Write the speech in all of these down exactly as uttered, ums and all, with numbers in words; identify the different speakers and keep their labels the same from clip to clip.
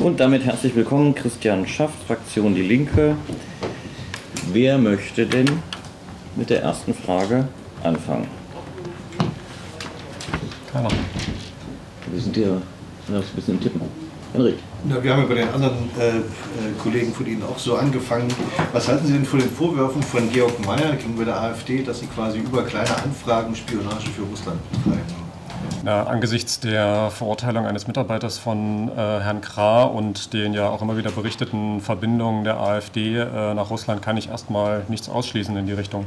Speaker 1: Und damit herzlich willkommen, Christian Schaff, Fraktion Die Linke. Wer möchte denn mit der ersten Frage anfangen?
Speaker 2: Keiner.
Speaker 1: Wir sind hier ein bisschen im Tippen. Henrik.
Speaker 3: Ja, wir haben ja bei den anderen äh, äh, Kollegen von Ihnen auch so angefangen. Was halten Sie denn von den Vorwürfen von Georg Mayer gegenüber der AfD, dass sie quasi über kleine Anfragen Spionage für Russland betreiben?
Speaker 2: Ja, angesichts der Verurteilung eines Mitarbeiters von äh, Herrn Krah und den ja auch immer wieder berichteten Verbindungen der AfD äh, nach Russland kann ich erstmal nichts ausschließen in die Richtung.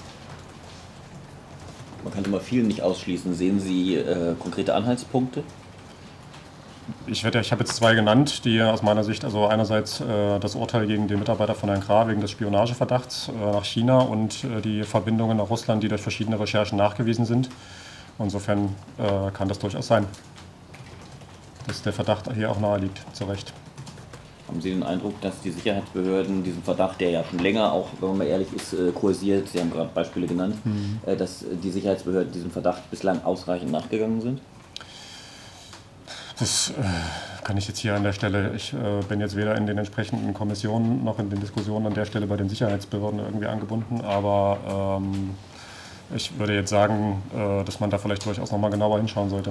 Speaker 1: Man kann immer viel nicht ausschließen. Sehen Sie äh, konkrete Anhaltspunkte?
Speaker 2: Ich, werde, ich habe jetzt zwei genannt, die aus meiner Sicht, also einerseits äh, das Urteil gegen den Mitarbeiter von Herrn Krah wegen des Spionageverdachts äh, nach China und äh, die Verbindungen nach Russland, die durch verschiedene Recherchen nachgewiesen sind. Insofern äh, kann das durchaus sein, dass der Verdacht hier auch nahe liegt, zu Recht.
Speaker 1: Haben Sie den Eindruck, dass die Sicherheitsbehörden diesen Verdacht, der ja schon länger, auch wenn man mal ehrlich ist, äh, kursiert, Sie haben gerade Beispiele genannt, mhm. äh, dass die Sicherheitsbehörden diesem Verdacht bislang ausreichend nachgegangen sind?
Speaker 2: Das äh, kann ich jetzt hier an der Stelle, ich äh, bin jetzt weder in den entsprechenden Kommissionen noch in den Diskussionen an der Stelle bei den Sicherheitsbehörden irgendwie angebunden, aber ähm, ich würde jetzt sagen, äh, dass man da vielleicht durchaus noch mal genauer hinschauen sollte.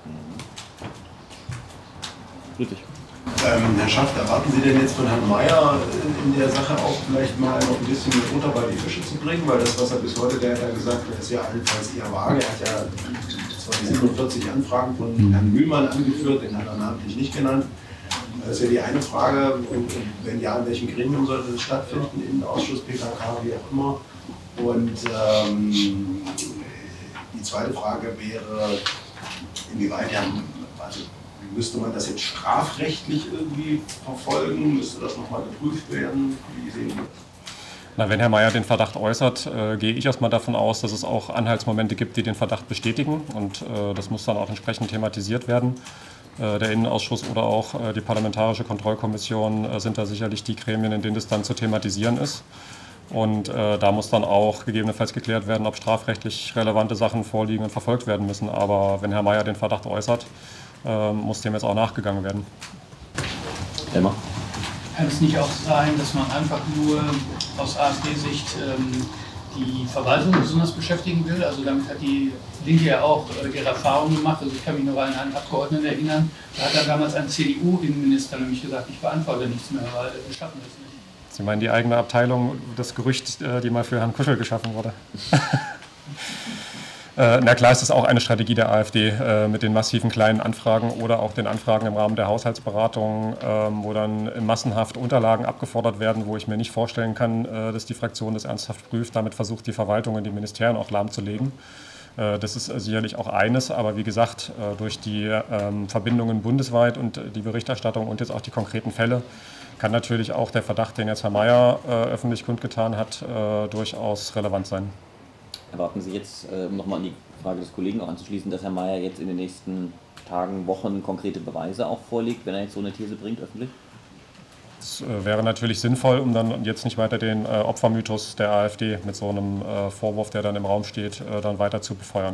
Speaker 1: Richtig.
Speaker 4: Ähm, Herr Schaff, erwarten Sie denn jetzt von Herrn Mayer in der Sache auch vielleicht mal noch ein bisschen mit Butter bei die Fische zu bringen? Weil das, was er bis heute, der hat ja gesagt, das ist ja allenfalls eher vage. Er hat ja zwar die siebenundvierzig Anfragen von Herrn Mühlmann angeführt, den hat er namentlich nicht genannt. Das ist ja die eine Frage. Und wenn ja, in welchem Gremium sollte das stattfinden? Innenausschuss, P K K, wie auch immer. Und ähm, die zweite Frage wäre, inwieweit ja, also müsste man das jetzt strafrechtlich irgendwie verfolgen? Müsste das nochmal geprüft werden? Wie sehen Sie das?
Speaker 2: Na, wenn Herr Mayer den Verdacht äußert, äh, gehe ich erstmal davon aus, dass es auch Anhaltsmomente gibt, die den Verdacht bestätigen. Und äh, das muss dann auch entsprechend thematisiert werden. Äh, der Innenausschuss oder auch äh, die Parlamentarische Kontrollkommission äh, sind da sicherlich die Gremien, in denen das dann zu thematisieren ist. Und äh, da muss dann auch gegebenenfalls geklärt werden, ob strafrechtlich relevante Sachen vorliegen und verfolgt werden müssen. Aber wenn Herr Mayer den Verdacht äußert, äh, muss dem jetzt auch nachgegangen werden.
Speaker 1: Emma?
Speaker 5: Kann es nicht auch sein, dass man einfach nur aus AfD-Sicht ähm, die Verwaltung besonders beschäftigen will? Also damit hat die Linke ja auch äh, ihre Erfahrungen gemacht. Also ich kann mich noch an einen Abgeordneten erinnern, da hat dann damals ein C D U-Innenminister nämlich gesagt, ich beantworte nichts mehr, weil wir schaffen das nicht.
Speaker 2: Sie meinen die eigene Abteilung, das Gerücht, die mal für Herrn Kuschel geschaffen wurde? äh, na klar ist das auch eine Strategie der AfD äh, mit den massiven kleinen Anfragen oder auch den Anfragen im Rahmen der Haushaltsberatung, äh, wo dann massenhaft Unterlagen abgefordert werden, wo ich mir nicht vorstellen kann, äh, dass die Fraktion das ernsthaft prüft. Damit versucht die Verwaltung und die Ministerien auch lahmzulegen. Äh, das ist sicherlich auch eines, aber wie gesagt, äh, durch die ähm, Verbindungen bundesweit und die Berichterstattung und jetzt auch die konkreten Fälle kann natürlich auch der Verdacht, den jetzt Herr Mayer äh, öffentlich kundgetan hat, äh, durchaus relevant sein.
Speaker 1: Erwarten Sie jetzt, um äh, nochmal an die Frage des Kollegen auch anzuschließen, dass Herr Mayer jetzt in den nächsten Tagen, Wochen konkrete Beweise auch vorlegt, wenn er jetzt so eine These bringt öffentlich?
Speaker 2: Das äh, wäre natürlich sinnvoll, um dann jetzt nicht weiter den äh, Opfermythos der AfD mit so einem äh, Vorwurf, der dann im Raum steht, äh, dann weiter zu befeuern.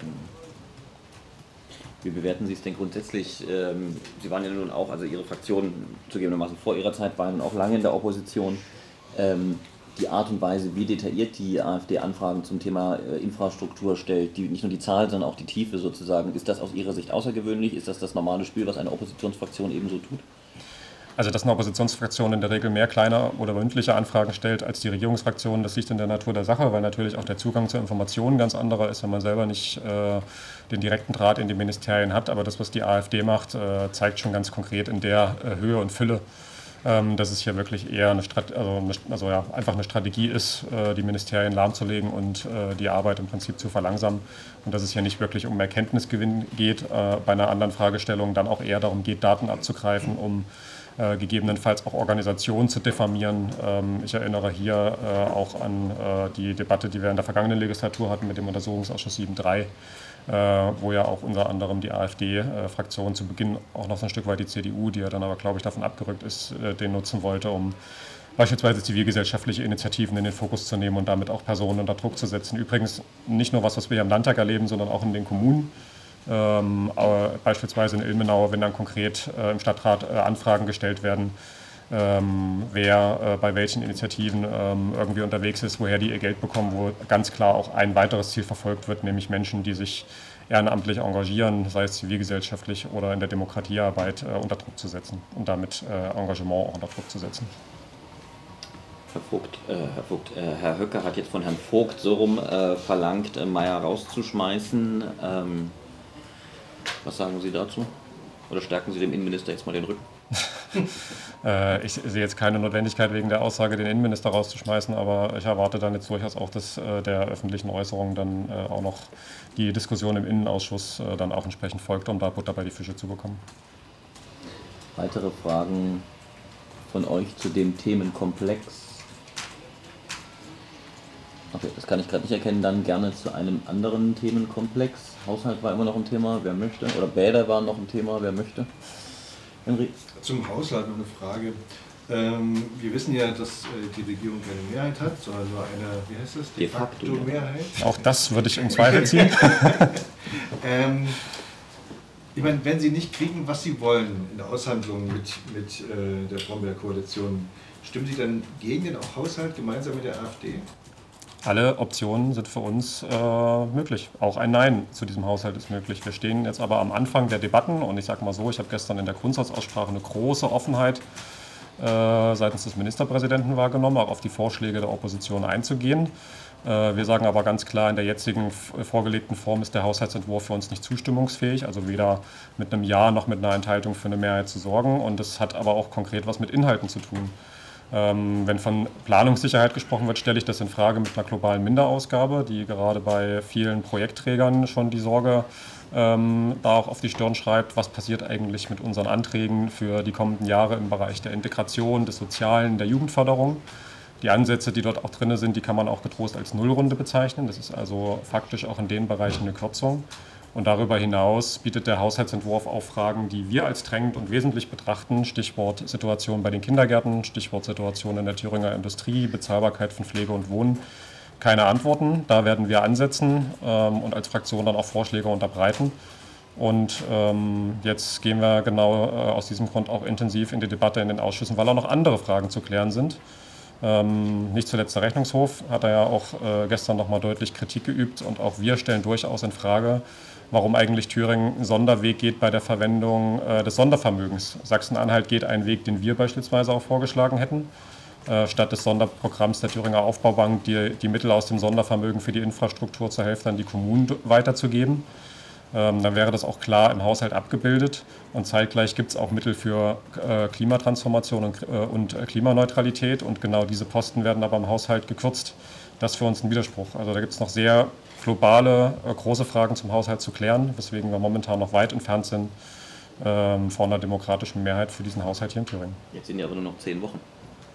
Speaker 1: Wie bewerten Sie es denn grundsätzlich? Ähm, Sie waren ja nun auch, also Ihre Fraktion zugegebenermaßen vor Ihrer Zeit, waren auch lange in der Opposition. Ähm, die Art und Weise, wie detailliert die AfD Anfragen zum Thema äh, Infrastruktur stellt, die, nicht nur die Zahl, sondern auch die Tiefe sozusagen, ist das aus Ihrer Sicht außergewöhnlich? Ist das das normale Spiel, was eine Oppositionsfraktion ebenso tut?
Speaker 2: Also, dass eine Oppositionsfraktion in der Regel mehr kleine oder mündliche Anfragen stellt als die Regierungsfraktion, das liegt in der Natur der Sache, weil natürlich auch der Zugang zu Informationen ganz anderer ist, wenn man selber nicht äh, den direkten Draht in die Ministerien hat. Aber das, was die AfD macht, äh, zeigt schon ganz konkret in der äh, Höhe und Fülle, ähm, dass es hier wirklich eher eine, Strat- also eine, also ja, einfach eine Strategie ist, äh, die Ministerien lahmzulegen und äh, die Arbeit im Prinzip zu verlangsamen. Und dass es hier nicht wirklich um Erkenntnisgewinn geht, äh, bei einer anderen Fragestellung dann auch eher darum geht, Daten abzugreifen, um Äh, gegebenenfalls auch Organisationen zu diffamieren. Ähm, ich erinnere hier äh, auch an äh, die Debatte, die wir in der vergangenen Legislatur hatten mit dem Untersuchungsausschuss sieben Punkt drei, äh, wo ja auch unter anderem die AfD-Fraktion äh, zu Beginn auch noch so ein Stück weit die C D U, die ja dann aber, glaube ich, davon abgerückt ist, äh, den nutzen wollte, um beispielsweise zivilgesellschaftliche Initiativen in den Fokus zu nehmen und damit auch Personen unter Druck zu setzen. Übrigens nicht nur was, was wir hier im Landtag erleben, sondern auch in den Kommunen. Ähm, beispielsweise in Ilmenau, wenn dann konkret äh, im Stadtrat äh, Anfragen gestellt werden, ähm, wer äh, bei welchen Initiativen ähm, irgendwie unterwegs ist, woher die ihr Geld bekommen, wo ganz klar auch ein weiteres Ziel verfolgt wird, nämlich Menschen, die sich ehrenamtlich engagieren, sei es zivilgesellschaftlich oder in der Demokratiearbeit, äh, unter Druck zu setzen und damit äh, Engagement auch unter Druck zu setzen.
Speaker 1: Herr Vogt, äh, Herr, Vogt äh, Herr Höcke hat jetzt von Herrn Vogt so rum äh, verlangt, äh, Meier rauszuschmeißen. Ähm, was sagen Sie dazu? Oder stärken Sie dem Innenminister jetzt mal den Rücken?
Speaker 2: äh, ich sehe jetzt keine Notwendigkeit wegen der Aussage, den Innenminister rauszuschmeißen, aber ich erwarte dann jetzt durchaus auch, dass äh, der öffentlichen Äußerung dann äh, auch noch die Diskussion im Innenausschuss äh, dann auch entsprechend folgt, um da Butter bei die Fische zu bekommen.
Speaker 1: Weitere Fragen von euch zu dem Themenkomplex? Okay, das kann ich gerade nicht erkennen. Dann gerne zu einem anderen Themenkomplex. Haushalt war immer noch ein Thema, wer möchte. Oder Bäder waren noch ein Thema, wer möchte. Henry?
Speaker 3: Zum Haushalt noch eine Frage. Ähm, wir wissen ja, dass äh, die Regierung keine Mehrheit hat, sondern nur eine, wie heißt das, de facto Mehrheit.
Speaker 2: Auch das würde ich in Zweifel ziehen.
Speaker 3: ähm, ich meine, wenn Sie nicht kriegen, was Sie wollen in der Aushandlung mit, mit äh, der Brombeer-Koalition, stimmen Sie dann gegen den Haushalt gemeinsam mit der AfD?
Speaker 2: Alle Optionen sind für uns äh, möglich. Auch ein Nein zu diesem Haushalt ist möglich. Wir stehen jetzt aber am Anfang der Debatten und ich sage mal so, ich habe gestern in der Grundsatzaussprache eine große Offenheit äh, seitens des Ministerpräsidenten wahrgenommen, auch auf die Vorschläge der Opposition einzugehen. Äh, wir sagen aber ganz klar, in der jetzigen vorgelegten Form ist der Haushaltsentwurf für uns nicht zustimmungsfähig, also weder mit einem Ja noch mit einer Enthaltung für eine Mehrheit zu sorgen. Und das hat aber auch konkret was mit Inhalten zu tun. Ähm, wenn von Planungssicherheit gesprochen wird, stelle ich das in Frage mit einer globalen Minderausgabe, die gerade bei vielen Projektträgern schon die Sorge ähm, da auch auf die Stirn schreibt, was passiert eigentlich mit unseren Anträgen für die kommenden Jahre im Bereich der Integration, des Sozialen, der Jugendförderung. Die Ansätze, die dort auch drin sind, die kann man auch getrost als Nullrunde bezeichnen. Das ist also faktisch auch in den Bereichen eine Kürzung. Und darüber hinaus bietet der Haushaltsentwurf auch Fragen, die wir als drängend und wesentlich betrachten. Stichwort Situation bei den Kindergärten, Stichwort Situation in der Thüringer Industrie, Bezahlbarkeit von Pflege und Wohnen. Keine Antworten, da werden wir ansetzen ähm, und als Fraktion dann auch Vorschläge unterbreiten. Und ähm, jetzt gehen wir genau äh, aus diesem Grund auch intensiv in die Debatte in den Ausschüssen, weil auch noch andere Fragen zu klären sind. Ähm, nicht zuletzt der Rechnungshof hat er ja auch äh, gestern nochmal deutlich Kritik geübt und auch wir stellen durchaus in Frage, warum eigentlich Thüringen einen Sonderweg geht bei der Verwendung äh, des Sondervermögens. Sachsen-Anhalt geht einen Weg, den wir beispielsweise auch vorgeschlagen hätten, äh, statt des Sonderprogramms der Thüringer Aufbaubank die, die Mittel aus dem Sondervermögen für die Infrastruktur zur Hälfte an die Kommunen weiterzugeben. Ähm, dann wäre das auch klar im Haushalt abgebildet und zeitgleich gibt es auch Mittel für äh, Klimatransformation und, äh, und äh, Klimaneutralität und genau diese Posten werden aber im Haushalt gekürzt. Das ist für uns ein Widerspruch. Also da gibt es noch sehr globale, äh, große Fragen zum Haushalt zu klären, weswegen wir momentan noch weit entfernt sind ähm, von einer demokratischen Mehrheit für diesen Haushalt hier in Thüringen.
Speaker 1: Jetzt sind ja aber nur noch zehn Wochen.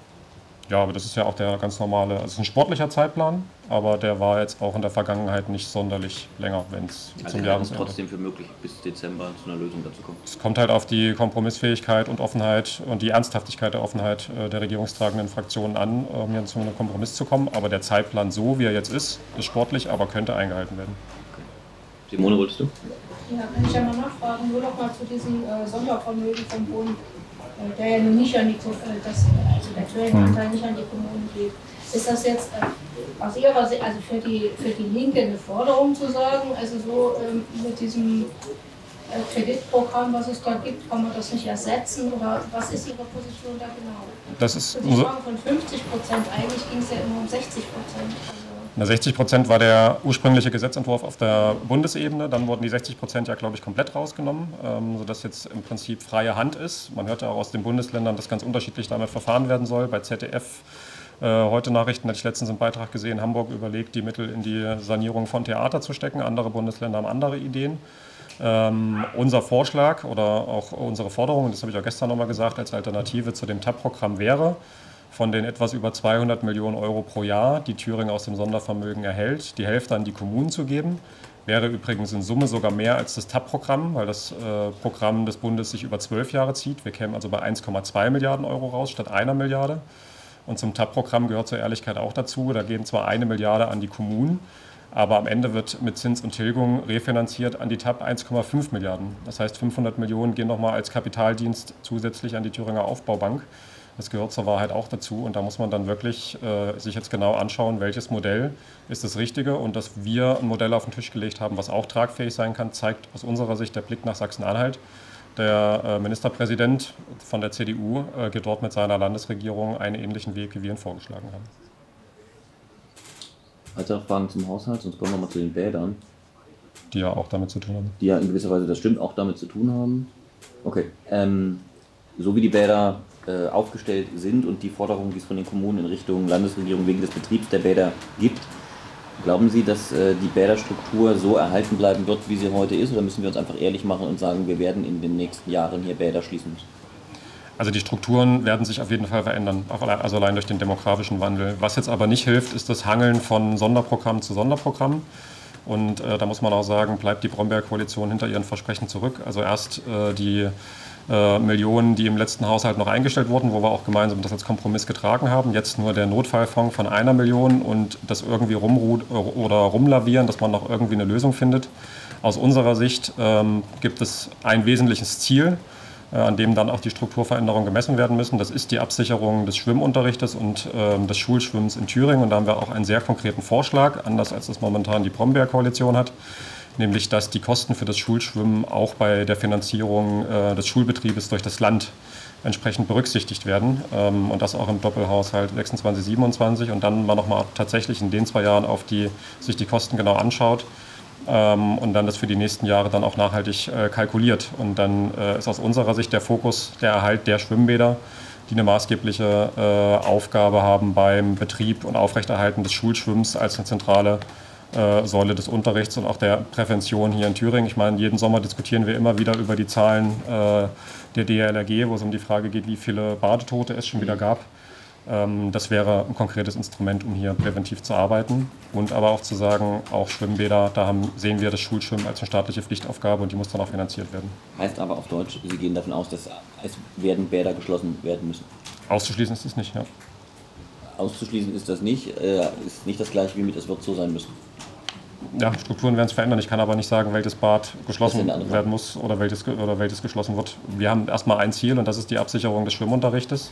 Speaker 2: Ja, aber das ist ja auch der ganz normale, also es ist ein sportlicher Zeitplan, aber der war jetzt auch in der Vergangenheit nicht sonderlich länger, wenn es
Speaker 1: Also
Speaker 2: zum
Speaker 1: wir halten es
Speaker 2: Jahresende.
Speaker 1: trotzdem für möglich, bis Dezember zu einer Lösung dazu kommt.
Speaker 2: Es kommt halt auf die Kompromissfähigkeit und Offenheit und die Ernsthaftigkeit der Offenheit äh, der regierungstragenden Fraktionen an, um hier zu einem Kompromiss zu kommen. Aber der Zeitplan, so wie er jetzt ist, ist sportlich, aber könnte eingehalten werden.
Speaker 1: Okay. Simone, wolltest du?
Speaker 6: Ja, kann ich ja mal nachfragen, nur noch mal zu diesem äh, Sondervermögen vom Bund, äh, der ja nun nicht an die, äh, das, also der Thüringen-Anteil nicht an die Kommunen geht. Ist das jetzt äh, aus Ihrer Sicht, also für die, für die Linke eine Forderung zu sagen, also so ähm, mit diesem äh, Kreditprogramm, was es da gibt, kann man das nicht ersetzen oder was ist Ihre Position da genau?
Speaker 2: Das ist
Speaker 6: Und ich frage von fünfzig Prozent, eigentlich ging es ja immer um sechzig Prozent. Also
Speaker 2: Na, sechzig Prozent war der ursprüngliche Gesetzentwurf auf der Bundesebene. Dann wurden die sechzig Prozent ja, glaube ich, komplett rausgenommen, ähm, sodass jetzt im Prinzip freie Hand ist. Man hört ja auch aus den Bundesländern, dass ganz unterschiedlich damit verfahren werden soll. Bei Z D F, äh, heute Nachrichten, hatte ich letztens einen Beitrag gesehen, Hamburg überlegt, die Mittel in die Sanierung von Theater zu stecken. Andere Bundesländer haben andere Ideen. Ähm, unser Vorschlag oder auch unsere Forderung, das habe ich auch gestern nochmal gesagt, als Alternative zu dem T A P-Programm wäre, von den etwas über zweihundert Millionen Euro pro Jahr, die Thüringen aus dem Sondervermögen erhält, die Hälfte an die Kommunen zu geben. Wäre übrigens in Summe sogar mehr als das T A P-Programm, weil das äh, Programm des Bundes sich über zwölf Jahre zieht. Wir kämen also bei eins Komma zwei Milliarden Euro raus statt einer Milliarde. Und zum T A P-Programm gehört zur Ehrlichkeit auch dazu, da gehen zwar eine Milliarde an die Kommunen, Aber am Ende wird mit Zins und Tilgung refinanziert an die T A P eins Komma fünf Milliarden. Das heißt, fünfhundert Millionen gehen nochmal als Kapitaldienst zusätzlich an die Thüringer Aufbaubank. Das gehört zur Wahrheit auch dazu. Und da muss man dann wirklich äh, sich jetzt genau anschauen, welches Modell ist das Richtige. Und dass wir ein Modell auf den Tisch gelegt haben, was auch tragfähig sein kann, zeigt aus unserer Sicht der Blick nach Sachsen-Anhalt. Der äh, Ministerpräsident von der C D U äh, geht dort mit seiner Landesregierung einen ähnlichen Weg, wie wir ihn vorgeschlagen haben.
Speaker 1: Weitere Fragen zum Haushalt, sonst kommen wir mal zu den Bädern.
Speaker 2: Die ja auch damit zu tun haben.
Speaker 1: Die ja in gewisser Weise, das stimmt, auch damit zu tun haben. Okay, ähm, so wie die Bäder äh, aufgestellt sind und die Forderungen, die es von den Kommunen in Richtung Landesregierung wegen des Betriebs der Bäder gibt, glauben Sie, dass äh, die Bäderstruktur so erhalten bleiben wird, wie sie heute ist? Oder müssen wir uns einfach ehrlich machen und sagen, wir werden in den nächsten Jahren hier Bäder schließen müssen?
Speaker 2: Also die Strukturen werden sich auf jeden Fall verändern, also allein durch den demografischen Wandel. Was jetzt aber nicht hilft, ist das Hangeln von Sonderprogramm zu Sonderprogramm. Und äh, da muss man auch sagen, bleibt die Brombeer-Koalition hinter ihren Versprechen zurück. Also erst äh, die äh, Millionen, die im letzten Haushalt noch eingestellt wurden, wo wir auch gemeinsam das als Kompromiss getragen haben. Jetzt nur der Notfallfonds von einer Million und das irgendwie rumruht oder rumlavieren, dass man noch irgendwie eine Lösung findet. Aus unserer Sicht ähm, gibt es ein wesentliches Ziel, an dem dann auch die Strukturveränderungen gemessen werden müssen. Das ist die Absicherung des Schwimmunterrichtes und äh, des Schulschwimmens in Thüringen. Und da haben wir auch einen sehr konkreten Vorschlag, anders als das momentan die Brombeer-Koalition hat, nämlich dass die Kosten für das Schulschwimmen auch bei der Finanzierung äh, des Schulbetriebes durch das Land entsprechend berücksichtigt werden. Ähm, und das auch im Doppelhaushalt sechsundzwanzig, siebenundzwanzig. Und dann mal nochmal tatsächlich in den zwei Jahren auf die, sich die Kosten genau anschaut. Und dann das für die nächsten Jahre dann auch nachhaltig äh, kalkuliert. Und dann äh, ist aus unserer Sicht der Fokus der Erhalt der Schwimmbäder, die eine maßgebliche äh, Aufgabe haben beim Betrieb und Aufrechterhalten des Schulschwimmens als eine zentrale äh, Säule des Unterrichts und auch der Prävention hier in Thüringen. Ich meine, jeden Sommer diskutieren wir immer wieder über die Zahlen äh, der D L R G, wo es um die Frage geht, wie viele Badetote es schon wieder gab. Das wäre ein konkretes Instrument, um hier präventiv zu arbeiten und aber auch zu sagen, auch Schwimmbäder, da haben, sehen wir das Schulschwimmen als eine staatliche Pflichtaufgabe und die muss dann auch finanziert werden.
Speaker 1: Heißt aber auf Deutsch, Sie gehen davon aus, dass es werden Bäder geschlossen werden müssen?
Speaker 2: Auszuschließen ist es nicht, ja.
Speaker 1: Auszuschließen ist das nicht, äh, ist nicht das gleiche wie mit, es wird so sein müssen.
Speaker 2: Ja, Strukturen werden es verändern. Ich kann aber nicht sagen, welches Bad geschlossen werden muss oder welches, oder welches geschlossen wird. Wir haben erstmal ein Ziel und das ist die Absicherung des Schwimmunterrichtes.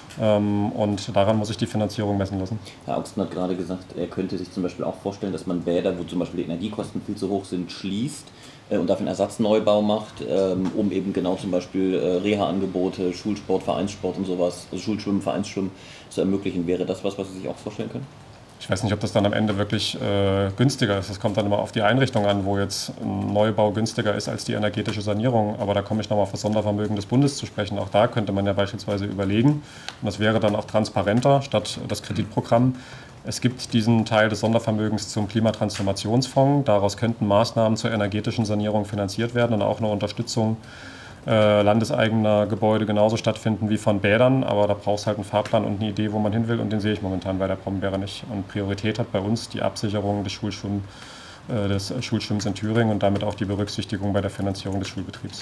Speaker 2: Und daran muss sich die Finanzierung messen lassen.
Speaker 1: Herr Augsten hat gerade gesagt, er könnte sich zum Beispiel auch vorstellen, dass man Bäder, wo zum Beispiel die Energiekosten viel zu hoch sind, schließt und dafür einen Ersatzneubau macht, um eben genau zum Beispiel Reha-Angebote, Schulsport, Vereinssport und sowas, also Schulschwimmen, Vereinsschwimmen zu ermöglichen. Wäre das was, was Sie sich auch vorstellen können?
Speaker 2: Ich weiß nicht, ob das dann am Ende wirklich äh, günstiger ist. Das kommt dann immer auf die Einrichtung an, wo jetzt ein Neubau günstiger ist als die energetische Sanierung. Aber da komme ich nochmal auf das Sondervermögen des Bundes zu sprechen. Auch da könnte man ja beispielsweise überlegen, und das wäre dann auch transparenter statt das Kreditprogramm. Es gibt diesen Teil des Sondervermögens zum Klimatransformationsfonds. Daraus könnten Maßnahmen zur energetischen Sanierung finanziert werden und auch eine Unterstützung Äh, landeseigener Gebäude genauso stattfinden wie von Bädern, aber da braucht es halt einen Fahrplan und eine Idee, wo man hin will und den sehe ich momentan bei der Brombeere nicht. Und Priorität hat bei uns die Absicherung des, Schulschwimm, äh, des Schulschwimmens in Thüringen und damit auch die Berücksichtigung bei der Finanzierung des Schulbetriebs.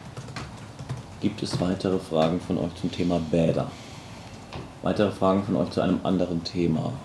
Speaker 1: Gibt es weitere Fragen von euch zum Thema Bäder? Weitere Fragen von euch zu einem anderen Thema?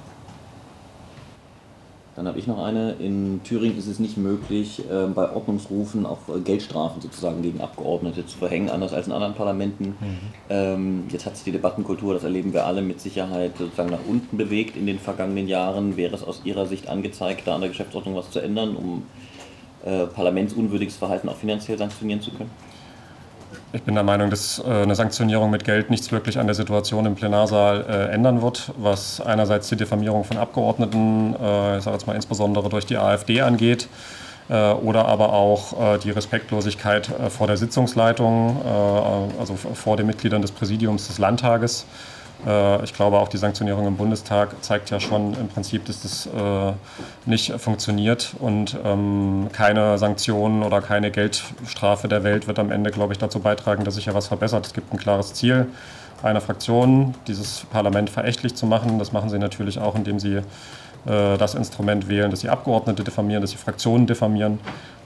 Speaker 1: Dann habe ich noch eine. In Thüringen ist es nicht möglich, äh, bei Ordnungsrufen auch äh, Geldstrafen sozusagen gegen Abgeordnete zu verhängen, anders als in anderen Parlamenten. Mhm. Ähm, jetzt hat sich die Debattenkultur, das erleben wir alle, mit Sicherheit sozusagen nach unten bewegt in den vergangenen Jahren. Wäre es aus Ihrer Sicht angezeigt, da an der Geschäftsordnung was zu ändern, um äh, parlamentsunwürdiges Verhalten auch finanziell sanktionieren zu können?
Speaker 2: Ich bin der Meinung, dass äh, eine Sanktionierung mit Geld nichts wirklich an der Situation im Plenarsaal äh, ändern wird, was einerseits die Diffamierung von Abgeordneten, äh, ich sage jetzt mal insbesondere durch die AfD angeht, äh, oder aber auch äh, die Respektlosigkeit äh, vor der Sitzungsleitung, äh, also vor den Mitgliedern des Präsidiums des Landtages. Äh, ich glaube, auch die Sanktionierung im Bundestag zeigt ja schon im Prinzip, dass das äh, nicht funktioniert und ähm, keine Sanktionen oder keine Geldstrafe der Welt wird am Ende, glaube ich, dazu beitragen, dass sich ja was verbessert. Es gibt ein klares Ziel einer Fraktion, dieses Parlament verächtlich zu machen. Das machen sie natürlich auch, indem sie äh, das Instrument wählen, dass sie Abgeordnete diffamieren, dass sie Fraktionen diffamieren.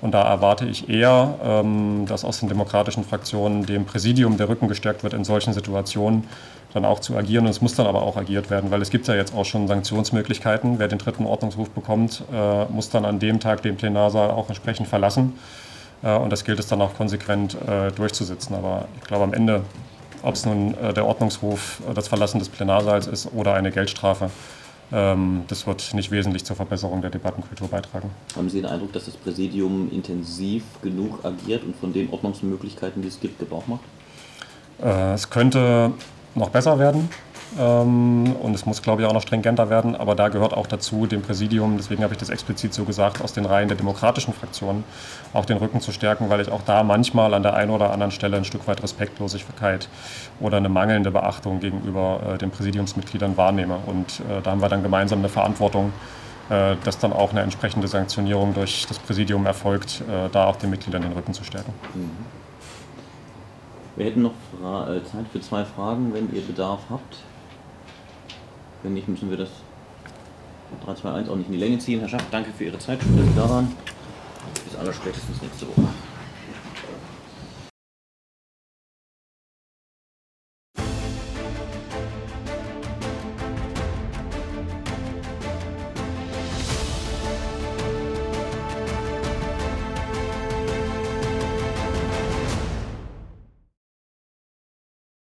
Speaker 2: Und da erwarte ich eher, ähm, dass aus den demokratischen Fraktionen dem Präsidium der Rücken gestärkt wird, in solchen Situationen dann auch zu agieren. Und es muss dann aber auch agiert werden, weil es gibt ja jetzt auch schon Sanktionsmöglichkeiten. Wer den dritten Ordnungsruf bekommt, äh, muss dann an dem Tag den Plenarsaal auch entsprechend verlassen. Äh, und das gilt es dann auch konsequent äh, durchzusetzen. Aber ich glaube am Ende, ob es nun äh, der Ordnungsruf, äh, das Verlassen des Plenarsaals ist oder eine Geldstrafe, ähm, das wird nicht wesentlich zur Verbesserung der Debattenkultur beitragen.
Speaker 1: Haben Sie den Eindruck, dass das Präsidium intensiv genug agiert und von den Ordnungsmöglichkeiten, die es gibt, Gebrauch macht?
Speaker 2: Äh, es könnte noch besser werden ähm, und es muss, glaube ich, auch noch stringenter werden, aber da gehört auch dazu, dem Präsidium, deswegen habe ich das explizit so gesagt, aus den Reihen der demokratischen Fraktionen auch den Rücken zu stärken, weil ich auch da manchmal an der einen oder anderen Stelle ein Stück weit Respektlosigkeit oder eine mangelnde Beachtung gegenüber äh, den Präsidiumsmitgliedern wahrnehme. Und äh, da haben wir dann gemeinsam eine Verantwortung, äh, dass dann auch eine entsprechende Sanktionierung durch das Präsidium erfolgt, äh, da auch den Mitgliedern den Rücken zu stärken.
Speaker 1: Mhm. Wir hätten noch Fra- äh, Zeit für zwei Fragen, wenn ihr Bedarf habt. Wenn nicht, müssen wir das drei, zwei, eins auch nicht in die Länge ziehen. Herr Schaff, danke für Ihre Zeit, schön, dass Sie da waren. Bis allerspätestens nächste Woche.